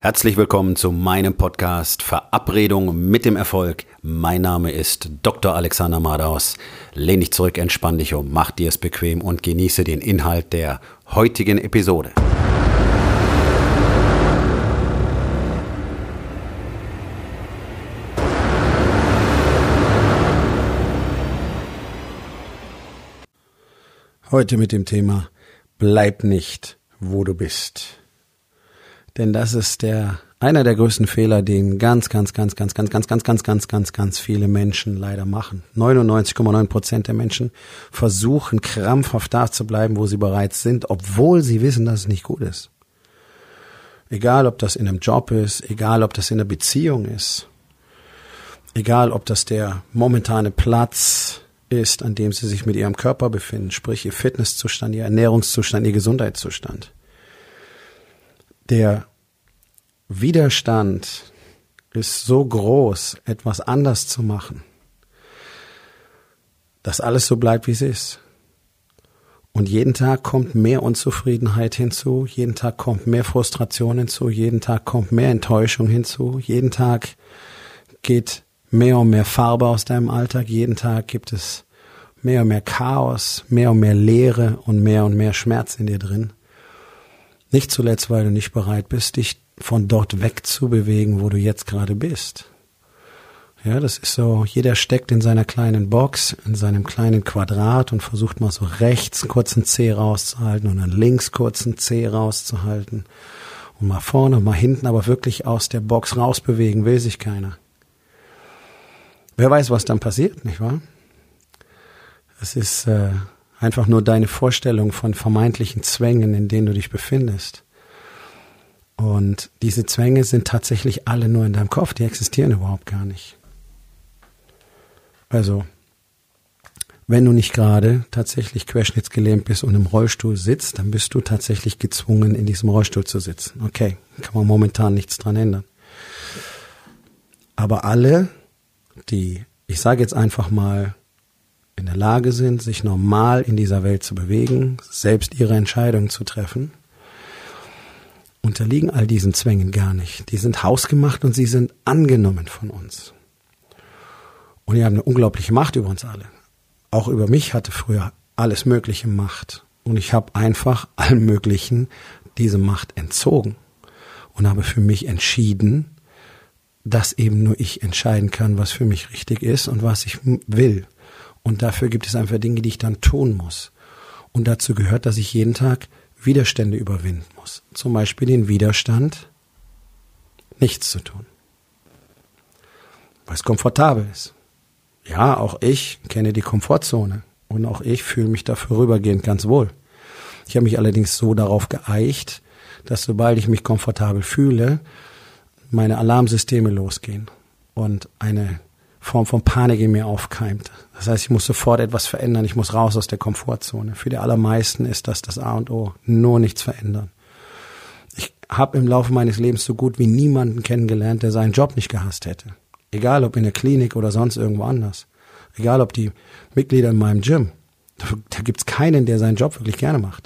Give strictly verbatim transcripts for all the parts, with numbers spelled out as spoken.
Herzlich willkommen zu meinem Podcast Verabredung mit dem Erfolg. Mein Name ist Doktor Alexander Madaus. Lehn dich zurück, entspann dich um, mach dir es bequem und genieße den Inhalt der heutigen Episode. Heute mit dem Thema Bleib nicht, wo du bist. Denn das ist der einer der größten Fehler, den ganz, ganz, ganz, ganz, ganz, ganz, ganz, ganz, ganz, ganz, ganz viele Menschen leider machen. neunundneunzig Komma neun Prozent der Menschen versuchen krampfhaft da zu bleiben, wo sie bereits sind, obwohl sie wissen, dass es nicht gut ist. Egal, ob das in einem Job ist, egal, ob das in einer Beziehung ist, egal, ob das der momentane Platz ist, an dem sie sich mit ihrem Körper befinden, sprich ihr Fitnesszustand, ihr Ernährungszustand, ihr Gesundheitszustand. Der Widerstand ist so groß, etwas anders zu machen, dass alles so bleibt, wie es ist. Und jeden Tag kommt mehr Unzufriedenheit hinzu, jeden Tag kommt mehr Frustration hinzu, jeden Tag kommt mehr Enttäuschung hinzu, jeden Tag geht mehr und mehr Farbe aus deinem Alltag, jeden Tag gibt es mehr und mehr Chaos, mehr und mehr Leere und mehr und mehr Schmerz in dir drin. Nicht zuletzt, weil du nicht bereit bist, dich von dort wegzubewegen, wo du jetzt gerade bist. Ja, das ist so, jeder steckt in seiner kleinen Box, in seinem kleinen Quadrat und versucht mal so rechts kurz einen Zeh rauszuhalten und dann links kurz einen Zeh rauszuhalten und mal vorne und mal hinten, aber wirklich aus der Box rausbewegen will sich keiner. Wer weiß, was dann passiert, nicht wahr? Es ist äh, einfach nur deine Vorstellung von vermeintlichen Zwängen, in denen du dich befindest. Und diese Zwänge sind tatsächlich alle nur in deinem Kopf, die existieren überhaupt gar nicht. Also, wenn du nicht gerade tatsächlich querschnittsgelähmt bist und im Rollstuhl sitzt, dann bist du tatsächlich gezwungen, in diesem Rollstuhl zu sitzen. Okay, kann man momentan nichts dran ändern. Aber alle, die, ich sage jetzt einfach mal, in der Lage sind, sich normal in dieser Welt zu bewegen, selbst ihre Entscheidungen zu treffen, unterliegen all diesen Zwängen gar nicht. Die sind hausgemacht und sie sind angenommen von uns. Und die haben eine unglaubliche Macht über uns alle. Auch über mich hatte früher alles mögliche Macht. Und ich habe einfach allem Möglichen diese Macht entzogen und habe für mich entschieden, dass eben nur ich entscheiden kann, was für mich richtig ist und was ich will. Und dafür gibt es einfach Dinge, die ich dann tun muss. Und dazu gehört, dass ich jeden Tag Widerstände überwinden muss. Zum Beispiel den Widerstand, nichts zu tun. Weil es komfortabel ist. Ja, auch ich kenne die Komfortzone. Und auch ich fühle mich da vorübergehend ganz wohl. Ich habe mich allerdings so darauf geeicht, dass sobald ich mich komfortabel fühle, meine Alarmsysteme losgehen und eine Form von Panik in mir aufkeimt. Das heißt, ich muss sofort etwas verändern, ich muss raus aus der Komfortzone. Für die allermeisten ist das das A und O, nur nichts verändern. Ich habe im Laufe meines Lebens so gut wie niemanden kennengelernt, der seinen Job nicht gehasst hätte. Egal ob in der Klinik oder sonst irgendwo anders. Egal ob die Mitglieder in meinem Gym. Da, da gibt's keinen, der seinen Job wirklich gerne macht.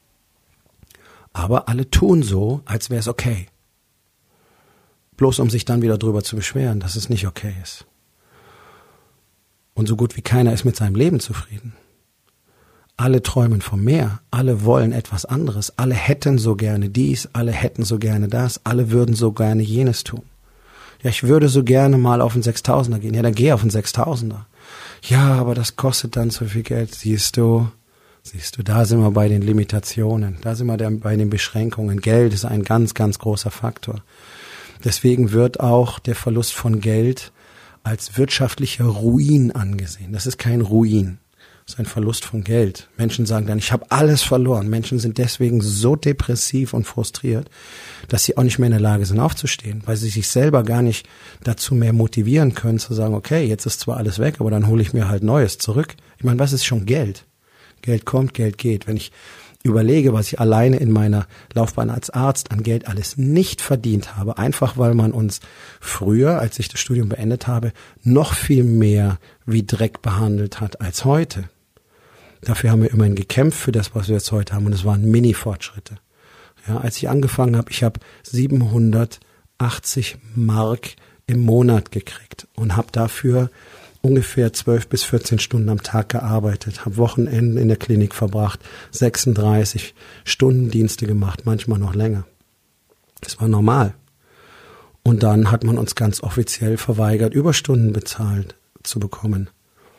Aber alle tun so, als wäre es okay. Bloß um sich dann wieder drüber zu beschweren, dass es nicht okay ist. Und so gut wie keiner ist mit seinem Leben zufrieden. Alle träumen vom mehr, alle wollen etwas anderes, alle hätten so gerne dies, alle hätten so gerne das, alle würden so gerne jenes tun. Ja, ich würde so gerne mal auf den Sechstausender gehen. Ja, dann geh auf den Sechstausender. Ja, aber das kostet dann so viel Geld. Siehst du, siehst du, da sind wir bei den Limitationen, da sind wir bei den Beschränkungen. Geld ist ein ganz, ganz großer Faktor. Deswegen wird auch der Verlust von Geld als wirtschaftlicher Ruin angesehen. Das ist kein Ruin, das ist ein Verlust von Geld. Menschen sagen dann, ich habe alles verloren. Menschen sind deswegen so depressiv und frustriert, dass sie auch nicht mehr in der Lage sind aufzustehen, weil sie sich selber gar nicht dazu mehr motivieren können, zu sagen, okay, jetzt ist zwar alles weg, aber dann hole ich mir halt Neues zurück. Ich meine, was ist schon Geld? Geld kommt, Geld geht. Wenn ich überlege, was ich alleine in meiner Laufbahn als Arzt an Geld alles nicht verdient habe, einfach weil man uns früher, als ich das Studium beendet habe, noch viel mehr wie Dreck behandelt hat als heute. Dafür haben wir immerhin gekämpft für das, was wir jetzt heute haben, und es waren Mini-Fortschritte. Ja, als ich angefangen habe, ich habe siebenhundertachtzig Mark im Monat gekriegt und habe dafür ungefähr zwölf bis vierzehn Stunden am Tag gearbeitet, habe Wochenenden in der Klinik verbracht, sechsunddreißig Stundendienste gemacht, manchmal noch länger. Das war normal. Und dann hat man uns ganz offiziell verweigert, Überstunden bezahlt zu bekommen.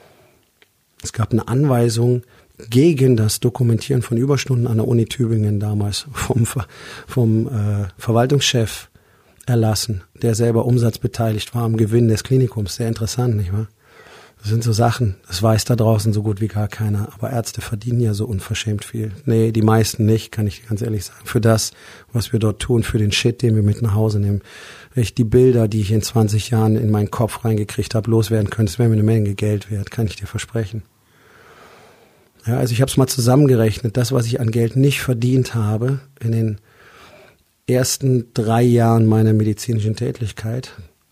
Es gab eine Anweisung gegen das Dokumentieren von Überstunden an der Uni Tübingen damals vom, vom äh, Verwaltungschef erlassen, der selber umsatzbeteiligt war am Gewinn des Klinikums. Sehr interessant, nicht wahr? Das sind so Sachen, das weiß da draußen so gut wie gar keiner. Aber Ärzte verdienen ja so unverschämt viel. Nee, die meisten nicht, kann ich ganz ehrlich sagen. Für das, was wir dort tun, für den Shit, den wir mit nach Hause nehmen. Wenn ich die Bilder, die ich in zwanzig Jahren in meinen Kopf reingekriegt habe, loswerden könnte, das wäre mir eine Menge Geld wert, kann ich dir versprechen. Ja, also ich habe es mal zusammengerechnet. Das, was ich an Geld nicht verdient habe in den ersten drei Jahren meiner medizinischen Tätigkeit,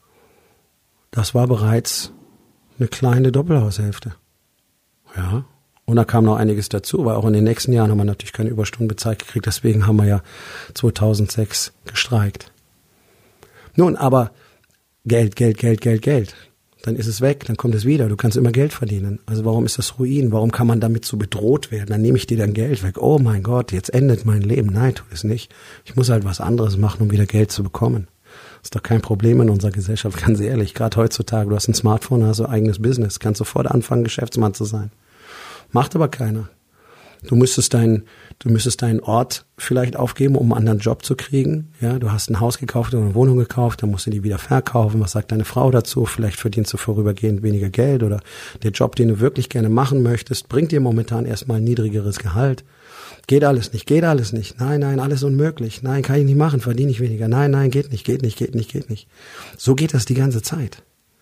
das war bereits eine kleine Doppelhaushälfte. Ja, und da kam noch einiges dazu, weil auch in den nächsten Jahren haben wir natürlich keine Überstunden bezahlt gekriegt, deswegen haben wir ja zweitausendsechs gestreikt. Nun, aber Geld, Geld, Geld, Geld, Geld. Dann ist es weg, dann kommt es wieder. Du kannst immer Geld verdienen. Also warum ist das Ruin? Warum kann man damit so bedroht werden? Dann nehme ich dir dein Geld weg. Oh mein Gott, jetzt endet mein Leben. Nein, tu es nicht. Ich muss halt was anderes machen, um wieder Geld zu bekommen. Das ist doch kein Problem in unserer Gesellschaft, ganz ehrlich. Gerade heutzutage, du hast ein Smartphone, hast du eigenes Business. Kannst sofort anfangen, Geschäftsmann zu sein. Macht aber keiner. Du müsstest deinen, du müsstest deinen Ort vielleicht aufgeben, um einen anderen Job zu kriegen. Ja, du hast ein Haus gekauft oder eine Wohnung gekauft, dann musst du die wieder verkaufen. Was sagt deine Frau dazu? Vielleicht verdienst du vorübergehend weniger Geld oder der Job, den du wirklich gerne machen möchtest, bringt dir momentan erstmal ein niedrigeres Gehalt. Geht alles nicht, geht alles nicht. Nein, nein, alles unmöglich. Nein, kann ich nicht machen, verdiene ich weniger. Nein, nein, geht nicht, geht nicht, geht nicht, geht nicht. So geht das die ganze Zeit.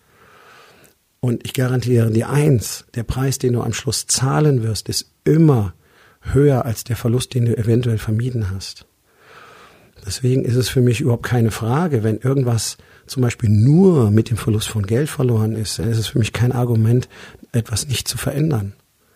Und ich garantiere dir eins, der Preis, den du am Schluss zahlen wirst, ist immer höher als der Verlust, den du eventuell vermieden hast. Deswegen ist es für mich überhaupt keine Frage, wenn irgendwas zum Beispiel nur mit dem Verlust von Geld verloren ist, dann ist es für mich kein Argument, etwas nicht zu verändern.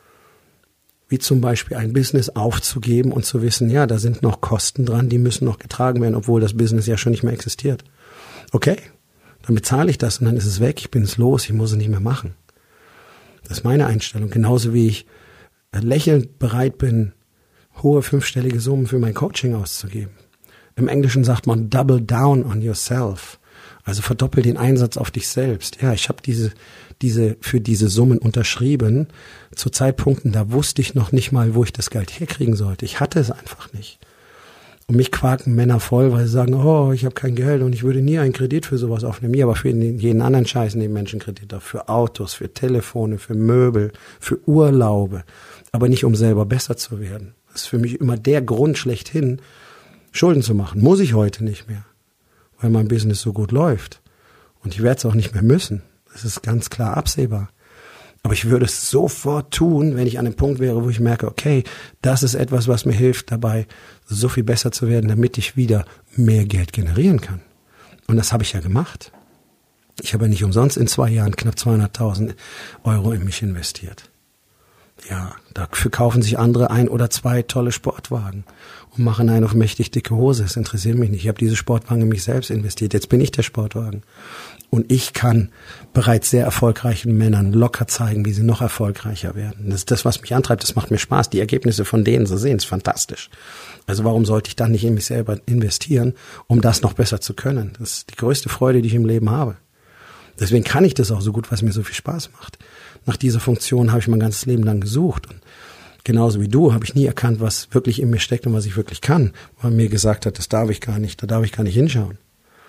Wie zum Beispiel ein Business aufzugeben und zu wissen, ja, da sind noch Kosten dran, die müssen noch getragen werden, obwohl das Business ja schon nicht mehr existiert. Okay, dann bezahle ich das und dann ist es weg, ich bin es los, ich muss es nicht mehr machen. Das ist meine Einstellung, genauso wie ich lächelnd bereit bin, hohe fünfstellige Summen für mein Coaching auszugeben. Im Englischen sagt man double down on yourself, also verdoppel den Einsatz auf dich selbst. Ja, ich habe diese diese für diese Summen unterschrieben zu Zeitpunkten, da wusste ich noch nicht mal, wo ich das Geld herkriegen sollte. Ich hatte es einfach nicht. Und mich quaken Männer voll, weil sie sagen, oh, ich habe kein Geld und ich würde nie einen Kredit für sowas aufnehmen. Ja, aber für jeden anderen Scheiß nehmen Menschen Kredit auf. Für Autos, für Telefone, für Möbel, für Urlaube. Aber nicht, um selber besser zu werden. Das ist für mich immer der Grund schlechthin, Schulden zu machen. Muss ich heute nicht mehr, weil mein Business so gut läuft. Und ich werde es auch nicht mehr müssen. Das ist ganz klar absehbar. Aber ich würde es sofort tun, wenn ich an dem Punkt wäre, wo ich merke, okay, das ist etwas, was mir hilft dabei, so viel besser zu werden, damit ich wieder mehr Geld generieren kann. Und das habe ich ja gemacht. Ich habe ja nicht umsonst in zwei Jahren knapp zweihunderttausend Euro in mich investiert. Ja, dafür kaufen sich andere ein oder zwei tolle Sportwagen und machen einen auf mächtig dicke Hose. Das interessiert mich nicht. Ich habe diese Sportwagen in mich selbst investiert. Jetzt bin ich der Sportwagen. Und ich kann bereits sehr erfolgreichen Männern locker zeigen, wie sie noch erfolgreicher werden. Das ist das, was mich antreibt. Das macht mir Spaß. Die Ergebnisse von denen zu sehen, ist fantastisch. Also warum sollte ich dann nicht in mich selber investieren, um das noch besser zu können? Das ist die größte Freude, die ich im Leben habe. Deswegen kann ich das auch so gut, was mir so viel Spaß macht. Nach dieser Funktion habe ich mein ganzes Leben lang gesucht. Und genauso wie du habe ich nie erkannt, was wirklich in mir steckt und was ich wirklich kann. Weil man mir gesagt hat, das darf ich gar nicht, da darf ich gar nicht hinschauen.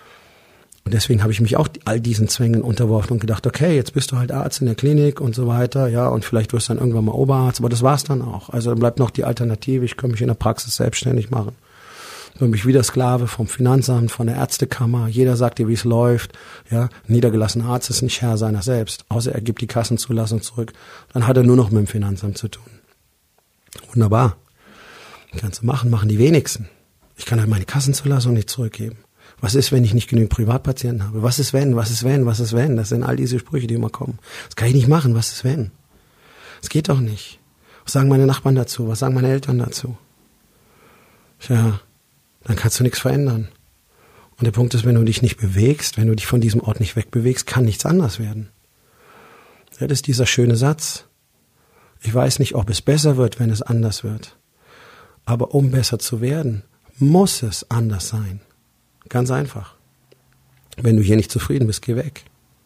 Und deswegen habe ich mich auch all diesen Zwängen unterworfen und gedacht, okay, jetzt bist du halt Arzt in der Klinik und so weiter, ja, und vielleicht wirst du dann irgendwann mal Oberarzt, aber das war's dann auch. Also dann bleibt noch die Alternative, ich kann mich in der Praxis selbstständig machen. Dann bin ich wieder Sklave vom Finanzamt, von der Ärztekammer, jeder sagt dir, wie es läuft, ja, ein niedergelassener Arzt ist nicht Herr seiner selbst, außer er gibt die Kassenzulassung zurück, dann hat er nur noch mit dem Finanzamt zu tun. Wunderbar. Kannst du machen, machen die wenigsten. Ich kann halt meine Kassenzulassung nicht zurückgeben. Was ist, wenn ich nicht genügend Privatpatienten habe? Was ist, wenn? Was ist, wenn? Was ist, wenn? Das sind all diese Sprüche, die immer kommen. Das kann ich nicht machen. Was ist, wenn? Das geht doch nicht. Was sagen meine Nachbarn dazu? Was sagen meine Eltern dazu? Tja, dann kannst du nichts verändern. Und der Punkt ist, wenn du dich nicht bewegst, wenn du dich von diesem Ort nicht wegbewegst, kann nichts anders werden. Ja, das ist dieser schöne Satz. Ich weiß nicht, ob es besser wird, wenn es anders wird. Aber um besser zu werden, muss es anders sein. Ganz einfach. Wenn du hier nicht zufrieden bist, geh weg.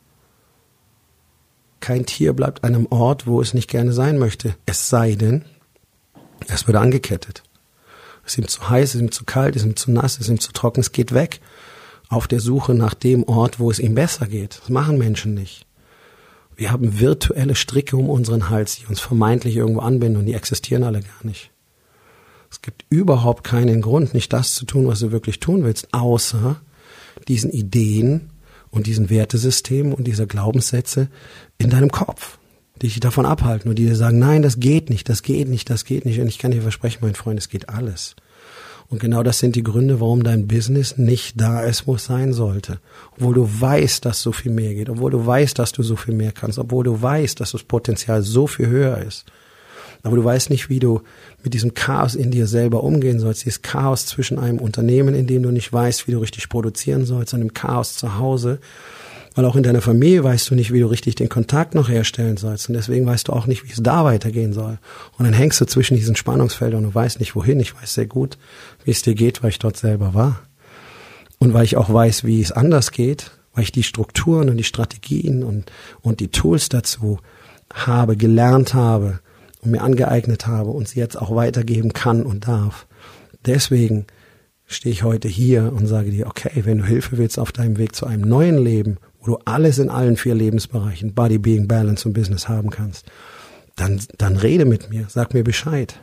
Kein Tier bleibt an einem Ort, wo es nicht gerne sein möchte. Es sei denn, es wird angekettet. Es ist ihm zu heiß, es ist ihm zu kalt, es ist ihm zu nass, es ist ihm zu trocken. Es geht weg auf der Suche nach dem Ort, wo es ihm besser geht. Das machen Menschen nicht. Wir haben virtuelle Stricke um unseren Hals, die uns vermeintlich irgendwo anbinden und die existieren alle gar nicht. Es gibt überhaupt keinen Grund, nicht das zu tun, was du wirklich tun willst, außer diesen Ideen und diesen Wertesystemen und dieser Glaubenssätze in deinem Kopf, die dich davon abhalten und die dir sagen, nein, das geht nicht, das geht nicht, das geht nicht. Und ich kann dir versprechen, mein Freund, es geht alles. Und genau das sind die Gründe, warum dein Business nicht da ist, wo es sein sollte. Obwohl du weißt, dass so viel mehr geht, obwohl du weißt, dass du so viel mehr kannst, obwohl du weißt, dass das Potenzial so viel höher ist. Aber du weißt nicht, wie du mit diesem Chaos in dir selber umgehen sollst. Dieses Chaos zwischen einem Unternehmen, in dem du nicht weißt, wie du richtig produzieren sollst, und dem Chaos zu Hause. Weil auch in deiner Familie weißt du nicht, wie du richtig den Kontakt noch herstellen sollst. Und deswegen weißt du auch nicht, wie es da weitergehen soll. Und dann hängst du zwischen diesen Spannungsfeldern und du weißt nicht, wohin. Ich weiß sehr gut, wie es dir geht, weil ich dort selber war. Und weil ich auch weiß, wie es anders geht, weil ich die Strukturen und die Strategien und, und die Tools dazu habe, gelernt habe und mir angeeignet habe und sie jetzt auch weitergeben kann und darf. Deswegen stehe ich heute hier und sage dir, okay, wenn du Hilfe willst auf deinem Weg zu einem neuen Leben, wo du alles in allen vier Lebensbereichen, Body, Being, Balance und Business haben kannst, dann, dann rede mit mir, sag mir Bescheid.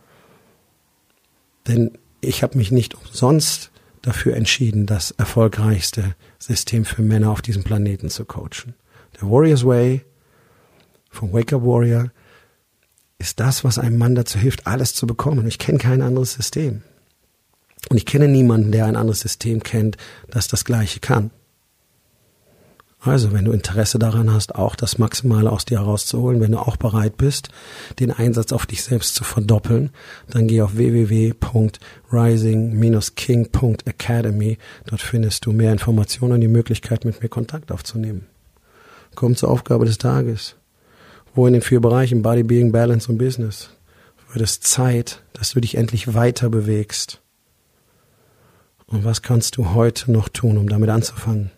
Denn ich habe mich nicht umsonst dafür entschieden, das erfolgreichste System für Männer auf diesem Planeten zu coachen. Der Warrior's Way vom Wake Up Warrior ist das, was einem Mann dazu hilft, alles zu bekommen. Und ich kenne kein anderes System. Und ich kenne niemanden, der ein anderes System kennt, das das Gleiche kann. Also, wenn du Interesse daran hast, auch das Maximale aus dir herauszuholen, wenn du auch bereit bist, den Einsatz auf dich selbst zu verdoppeln, dann geh auf w w w punkt rising dash king punkt academy. Dort findest du mehr Informationen und die Möglichkeit, mit mir Kontakt aufzunehmen. Komm zur Aufgabe des Tages. Wo in den vier Bereichen Body, Being, Balance und Business wird es Zeit, dass du dich endlich weiter bewegst. Und was kannst du heute noch tun, um damit anzufangen?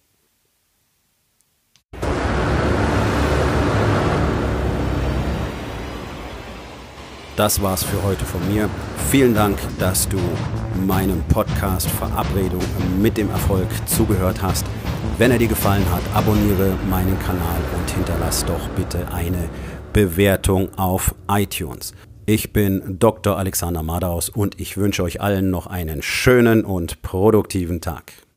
Das war's für heute von mir. Vielen Dank, dass du meinem Podcast Verabredung mit dem Erfolg zugehört hast. Wenn er dir gefallen hat, abonniere meinen Kanal und hinterlass doch bitte eine Bewertung auf iTunes. Ich bin Doktor Alexander Madaus und ich wünsche euch allen noch einen schönen und produktiven Tag.